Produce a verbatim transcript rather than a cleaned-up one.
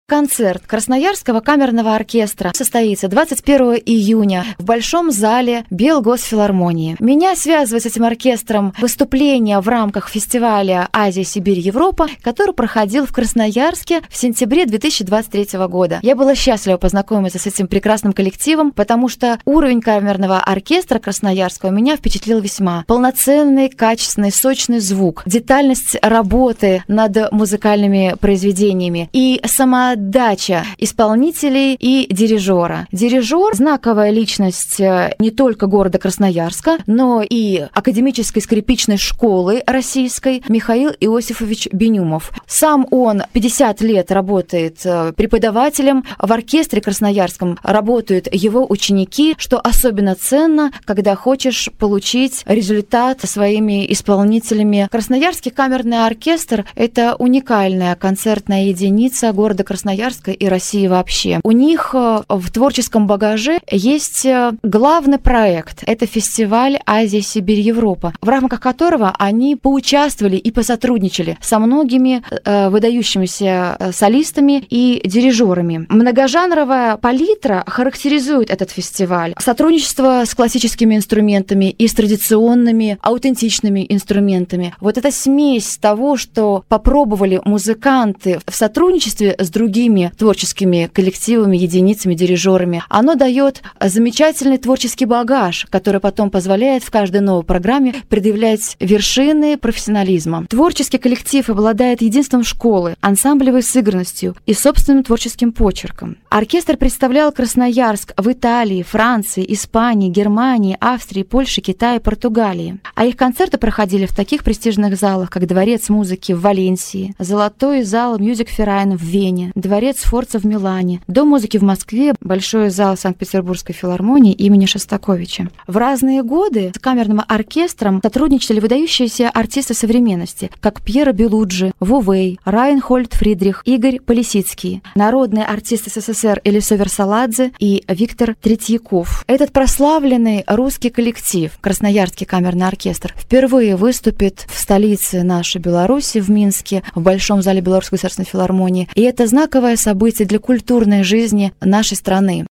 Концерт Красноярского камерного оркестра состоится двадцать первого июня в Большом зале Белгосфилармонии. Меня связывает с этим оркестром выступление в рамках фестиваля «Азия, Сибирь, Европа», который проходил в Красноярске в сентябре две тысячи двадцать третьего года. Я была счастлива познакомиться с этим прекрасным коллективом, потому что уровень камерного оркестра красноярского меня впечатлил весьма. Полноценный, качественный, сочный звук, детальность работы над музыкальными произведениями и сама дача исполнителей и дирижера. Дирижер – знаковая личность не только города Красноярска, но и академической скрипичной школы российской Михаил Иосифович Бенюмов. Сам он пятьдесят лет работает преподавателем в оркестре красноярском, работают его ученики, что особенно ценно, когда хочешь получить результат своими исполнителями. Красноярский камерный оркестр – это уникальная концертная единица города Красноярска и России вообще. У них в творческом багаже есть главный проект. Это фестиваль «Азия, Сибирь, Европа», в рамках которого они поучаствовали и посотрудничали со многими э, выдающимися солистами и дирижерами. Многожанровая палитра характеризует этот фестиваль. Сотрудничество с классическими инструментами и с традиционными, аутентичными инструментами. Вот эта смесь того, что попробовали музыканты в сотрудничестве с другими творческими коллективами, единицами, дирижерами, оно дает замечательный творческий багаж, который потом позволяет в каждой новой программе предъявлять вершины профессионализма. Творческий коллектив обладает единством школы, ансамблевой сыгранностью и собственным творческим почерком. Оркестр представлял Красноярск в Италии, Франции, Испании, Германии, Австрии, Польше, Китае, Португалии. А их концерты проходили в таких престижных залах, как Дворец музыки в Валенсии, Золотой зал Music Verein в Вене, Дворец Сфорца в Милане, Дом музыки в Москве, Большой зал Санкт-Петербургской филармонии имени Шостаковича. В разные годы с камерным оркестром сотрудничали выдающиеся артисты современности, как Пьеро Белуджи, Вувей, Райнхольд Фридрих, Игорь Полисицкий, народные артисты СССР Элисо Версаладзе и Виктор Третьяков. Этот прославленный русский коллектив, Красноярский камерный оркестр, впервые выступит в столице нашей Беларуси, в Минске, в Большом зале Белорусской государственной филармонии. И это знаковое событие для культурной жизни нашей страны.